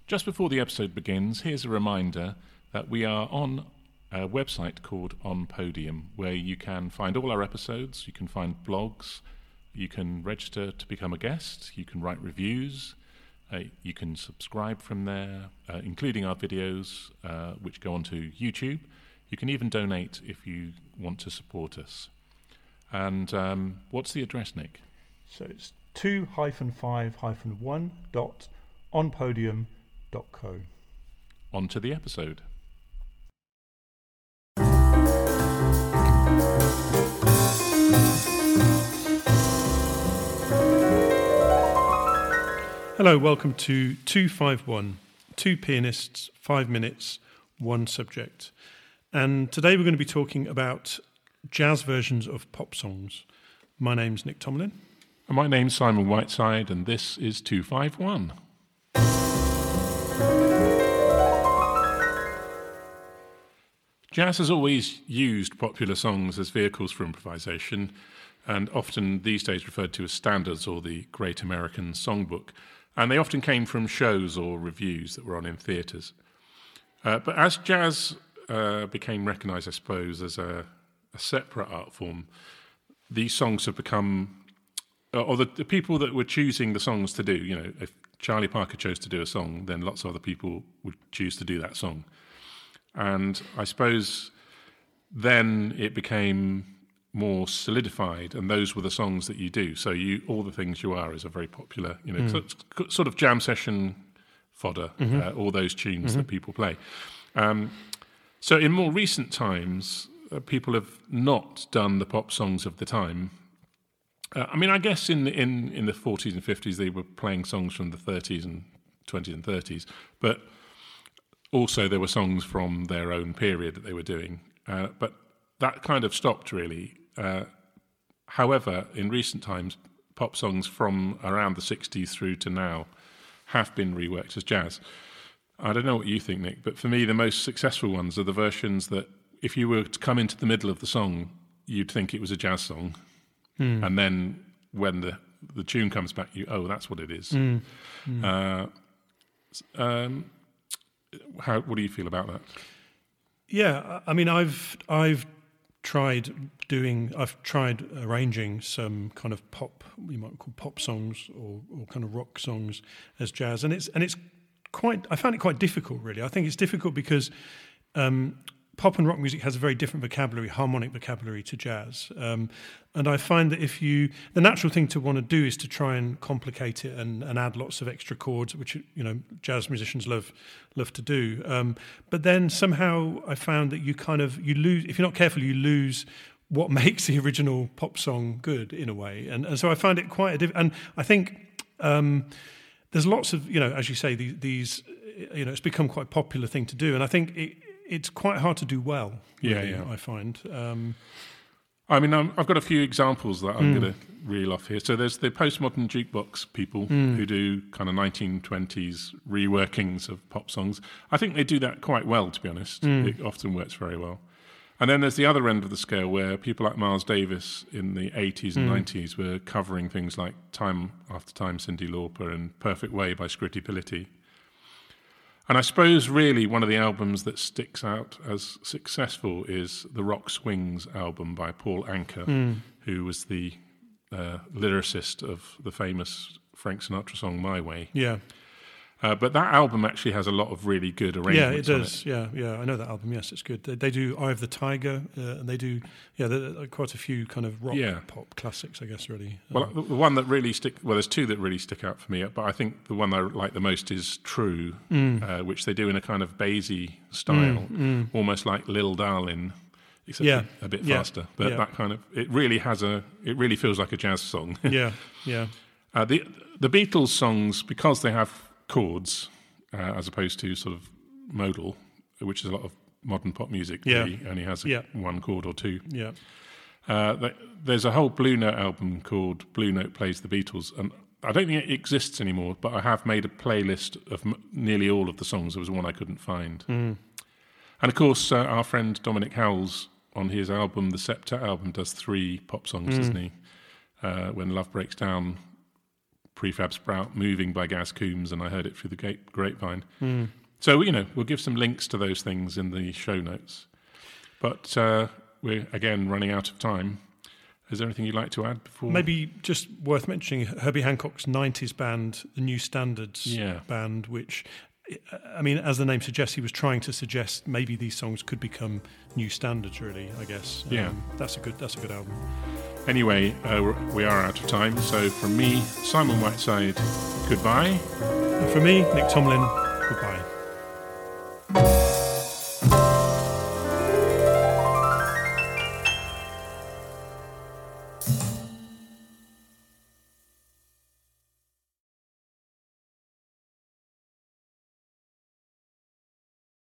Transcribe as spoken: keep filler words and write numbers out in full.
Just before the episode begins, here's a reminder that we are on a website called On Podium, where you can find all our episodes, you can find blogs, you can register to become a guest, you can write reviews, uh, you can subscribe from there, uh, including our videos, uh, which go onto YouTube. You can even donate if you want to support us. And um, what's the address, Nick? So it's two hyphen five hyphen one dot onpodium dot co. On to the episode. Hello, welcome to two five one, two pianists, five minutes, one subject. And today we're going to be talking about jazz versions of pop songs. My name's Nick Tomlin. And my name's Simon Whiteside, and this is two five one. Jazz has always used popular songs as vehicles for improvisation, and often these days referred to as standards or the Great American Songbook. And they often came from shows or reviews that were on in theatres. Uh, but as jazz uh, became recognised, I suppose, as a, a separate art form, these songs have become, uh, or the, the people that were choosing the songs to do, you know, if Charlie Parker chose to do a song, then lots of other people would choose to do that song. And I suppose then it became more solidified, and those were the songs that you do. So you, All the Things You Are is a very popular, you know, mm. so, sort of jam session fodder, mm-hmm. uh, all those tunes mm-hmm. that people play. Um, so in more recent times, uh, people have not done the pop songs of the time. Uh, I mean, I guess in, in, in the forties and fifties, they were playing songs from the thirties and twenties and thirties, but also there were songs from their own period that they were doing. Uh, but that kind of stopped, really. Uh, however, in recent times, pop songs from around the sixties through to now have been reworked as jazz. I don't know what you think, Nick, but for me, the most successful ones are the versions that, if you were to come into the middle of the song, you'd think it was a jazz song. Mm. And then when the, the tune comes back, you, oh, that's what it is. Mm. Mm. Uh, um, how, what do you feel about that? Yeah, I mean, I've I've tried doing, I've tried arranging some kind of pop, you might call pop songs or, or kind of rock songs as jazz, and it's and it's quite. I found it quite difficult, really. I think it's difficult because um, pop and rock music has a very different vocabulary, harmonic vocabulary to jazz, um, and I find that if you, the natural thing to want to do is to try and complicate it and, and add lots of extra chords, which you know jazz musicians love love to do. Um, but then somehow I found that you kind of you lose, if you're not careful, you lose what makes the original pop song good in a way, and, and so I found it quite a diff- and I think um, there's lots of, you know, as you say, these, these you know, it's become quite a popular thing to do, and I think it, it's quite hard to do well. Really, yeah, yeah. I find. Um, I mean, I'm, I've got a few examples that I'm mm. going to reel off here. So there's the postmodern jukebox people mm. who do kind of nineteen twenties reworkings of pop songs. I think they do that quite well, to be honest. Mm. It often works very well. And then there's the other end of the scale where people like Miles Davis in the eighties and mm. nineties were covering things like Time After Time, Cyndi Lauper, and Perfect Way by Scritti Politti. And I suppose really one of the albums that sticks out as successful is the Rock Swings album by Paul Anka, mm. who was the uh, lyricist of the famous Frank Sinatra song My Way. Yeah. Uh, but that album actually has a lot of really good arrangements. Yeah, it does. It. Yeah, yeah, I know that album. Yes, it's good. They, they do Eye of the Tiger, uh, and they do yeah, there are quite a few kind of rock yeah. pop classics, I guess. Really. Well, um, the one that really stick well, there's two that really stick out for me, but I think the one I like the most is True, mm. uh, which they do in a kind of Basie style, mm, mm. almost like Lil Darlin', except yeah. a, a bit yeah. faster. But yeah. that kind of it really has a it really feels like a jazz song. yeah, yeah. Uh, the the Beatles songs, because they have chords uh, as opposed to sort of modal, which is a lot of modern pop music. Yeah. Really only has a, yeah. one chord or two. Yeah. Uh, there's a whole Blue Note album called Blue Note Plays the Beatles, and I don't think it exists anymore, but I have made a playlist of m- nearly all of the songs. There was one I couldn't find. Mm. And of course, uh, our friend Dominic Howells, on his album, the Septet album, does three pop songs, mm. doesn't he? Uh, When Love Breaks Down Prefab Sprout, Moving by Gaz Coombs, and I heard it through the grape- grapevine. Mm. So, you know, we'll give some links to those things in the show notes. But uh, we're, again, running out of time. Is there anything you'd like to add before? Maybe just worth mentioning Herbie Hancock's nineties band, the New Standards yeah. band, which, I mean, as the name suggests, he was trying to suggest maybe these songs could become new standards, really, I guess. Yeah. Um, that's a good That's a good album. Anyway, uh, we are out of time. So from me, Simon Whiteside, goodbye. And for me, Nick Tomlin,